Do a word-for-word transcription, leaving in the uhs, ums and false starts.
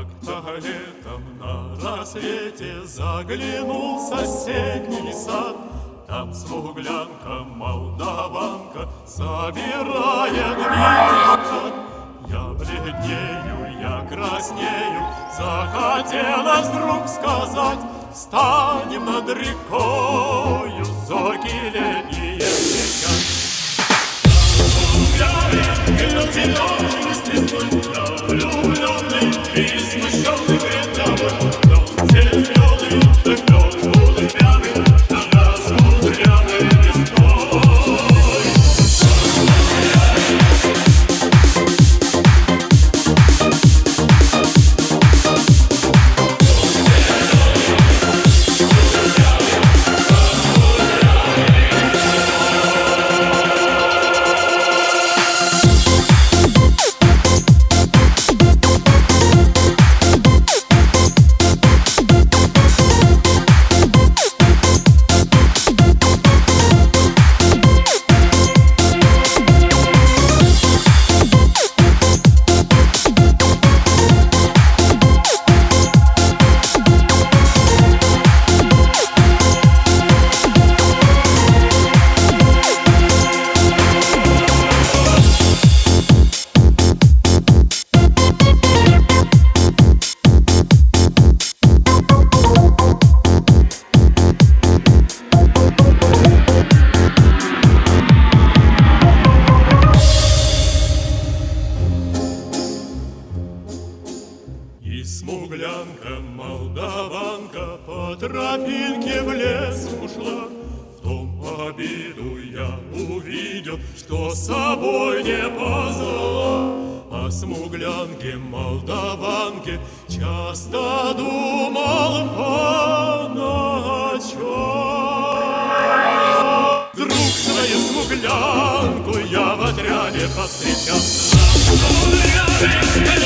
Как-то летом на рассвете заглянул в соседний сад. Там смуглянка, молдаванка собирает виноград. Я бледнею, я краснею, захотелось вдруг сказать: встанем над рекою, зорки летние кричат. Влюбленный и смущенный грядовой, но зеленый вдохнет голубями на размудренной листвой. И смуглянка, молдаванка по тропинке в лес ушла. В том обиду я увидел, что с собой не позвала. О смуглянке, молдаванке часто думал по ночам. Вдруг свою смуглянку я в отряде повстречал.